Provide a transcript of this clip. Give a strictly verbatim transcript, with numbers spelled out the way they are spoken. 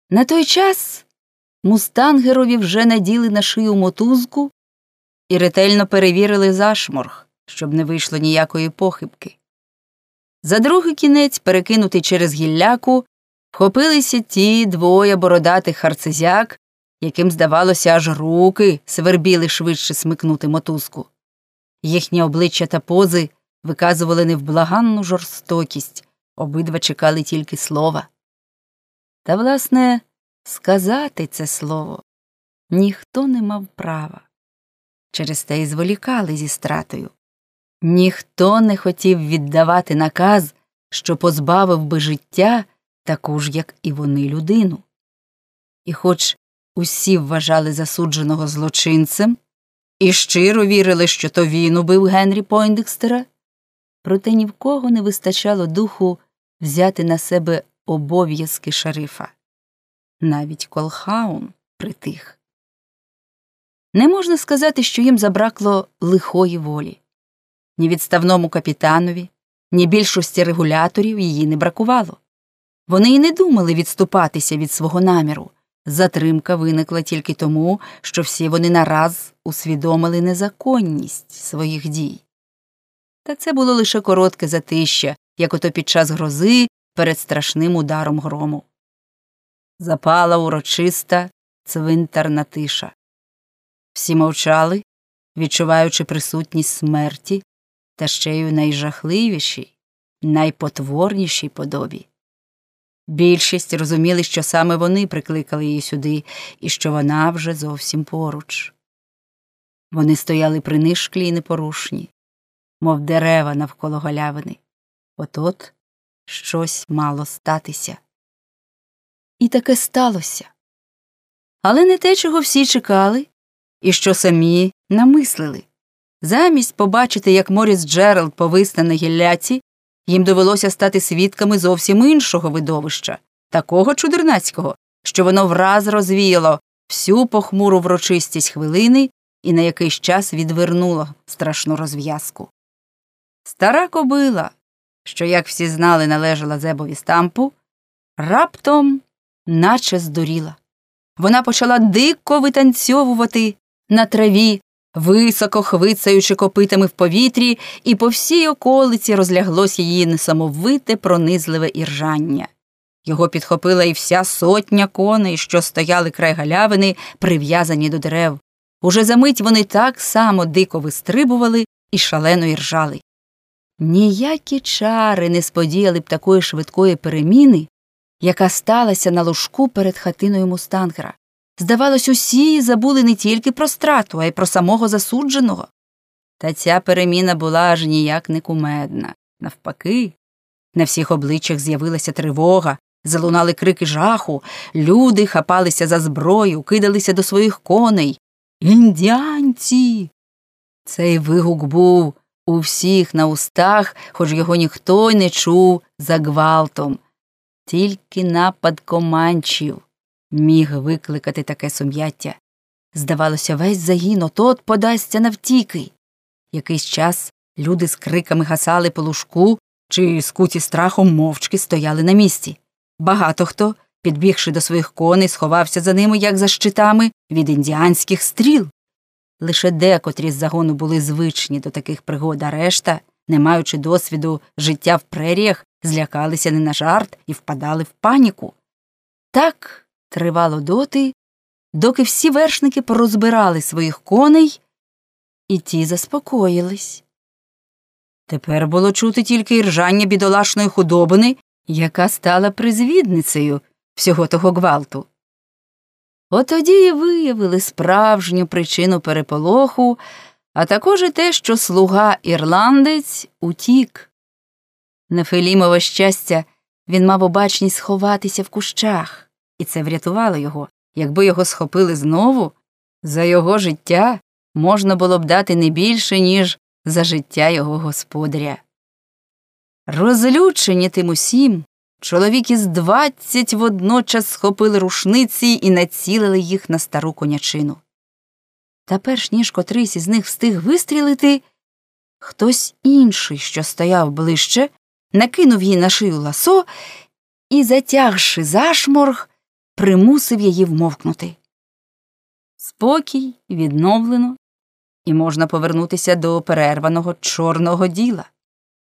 На той час мустангерові вже наділи на шию мотузку і ретельно перевірили зашморг, щоб не вийшло ніякої похибки. За другий кінець, перекинутий через гілляку, вхопилися ті двоє бородатих харцизяк, яким, здавалося, аж руки свербіли швидше смикнути мотузку. Їхні обличчя та пози виказували невблаганну жорстокість, обидва чекали тільки слова. Та, власне, сказати це слово ніхто не мав права. Через те й зволікали зі стратою. Ніхто не хотів віддавати наказ, що позбавив би життя таку ж, як і вони, людину. І хоч усі вважали засудженого злочинцем і щиро вірили, що то він убив Генрі Пойндекстера, проте ні в кого не вистачало духу взяти на себе обов'язки шерифа. Навіть Колхаун притих. Не можна сказати, що їм забракло лихої волі. Ні відставному капітанові, ні більшості регуляторів її не бракувало. Вони й не думали відступатися від свого наміру. Затримка виникла тільки тому, що всі вони нараз усвідомили незаконність своїх дій. Та це було лише коротке затища, як ото під час грози перед страшним ударом грому. Запала урочиста цвинтарна тиша. Всі мовчали, відчуваючи присутність смерті, та ще й у найжахливішій, найпотворнішій подобі. Більшість розуміли, що саме вони прикликали її сюди, і що вона вже зовсім поруч. Вони стояли принишклі й непорушні, мов дерева навколо галявини. От-от щось мало статися. І таке сталося. Але не те, чого всі чекали, і що самі намислили. Замість побачити, як Моріс Джеральд повисне на гілляці, їм довелося стати свідками зовсім іншого видовища, такого чудернацького, що воно враз розвіяло всю похмуру врочистість хвилини і на якийсь час відвернуло страшну розв'язку. Стара кобила, що, як всі знали, належала Зебові Стампу, раптом наче здуріла. Вона почала дико витанцьовувати на траві, високо хвицаючи копитами в повітрі, і по всій околиці розляглось її несамовите пронизливе іржання. Його підхопила і вся сотня коней, що стояли край галявини, прив'язані до дерев. Уже за мить вони так само дико вистрибували і шалено іржали. Ніякі чари не сподіяли б такої швидкої переміни, яка сталася на лужку перед хатиною мустангера. Здавалось, усі забули не тільки про страту, а й про самого засудженого. Та ця переміна була аж ніяк не кумедна. Навпаки, на всіх обличчях з'явилася тривога, залунали крики жаху, люди хапалися за зброю, кидалися до своїх коней. «Індіанці!» Цей вигук був у всіх на устах, хоч його ніхто й не чув за гвалтом. Тільки напад команчів міг викликати таке сум'яття. Здавалося, весь загін от-от подасться навтіки. Якийсь час люди з криками гасали по лужку чи, скуті страхом, мовчки стояли на місці. Багато хто, підбігши до своїх коней, сховався за ними, як за щитами, від індіанських стріл. Лише декотрі з загону були звичні до таких пригод, а решта, не маючи досвіду життя в преріях, злякалися не на жарт і впадали в паніку. Так тривало доти, доки всі вершники порозбирали своїх коней, і ті заспокоїлись. Тепер було чути тільки іржання бідолашної худобини, яка стала призвідницею всього того гвалту. От тоді і виявили справжню причину переполоху, а також і те, що слуга-ірландець утік. На Фелімове щастя, він мав обачність сховатися в кущах, і це врятувало його. Якби його схопили знову, за його життя можна було б дати не більше, ніж за життя його господаря. Розлючені тим усім, чоловік із двадцять водночас схопили рушниці і націлили їх на стару конячину. Та перш ніж котрийсь із них встиг вистрілити, хтось інший, що стояв ближче, накинув їй на шию ласо і, затягши зашморг, примусив її вмовкнути. Спокій відновлено, і можна повернутися до перерваного чорного діла.